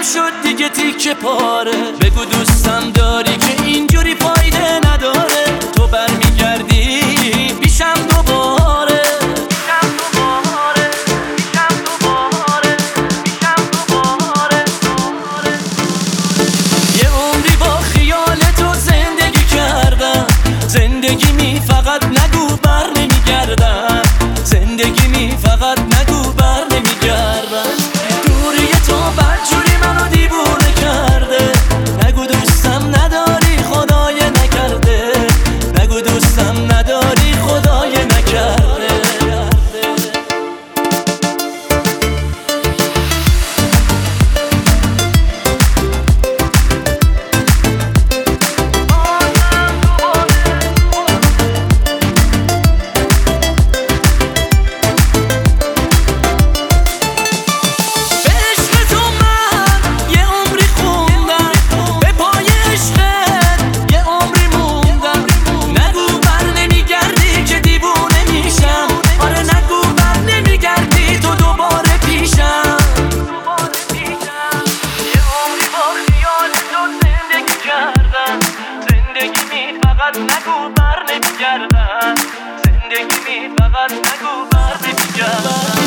شد دیگه تیکه پاره. بگو دوستم داری که اینجوری فایده نداره. تو برمیگردی پیشم دوباره. یه عمری با خیال تو زندگی کردم. زندگی می فقط نگو بر نمیگردم. زندگی می فقط نگو بر نمیگردم. دوری تو بدجوری منو دیوونه کرده. نگو دوستم نداری خدای نکرده. نگو دوستم نداری خدای نکرده. نگو بر نمیگردم. زندگی می فقط نگو بر نمیگردم.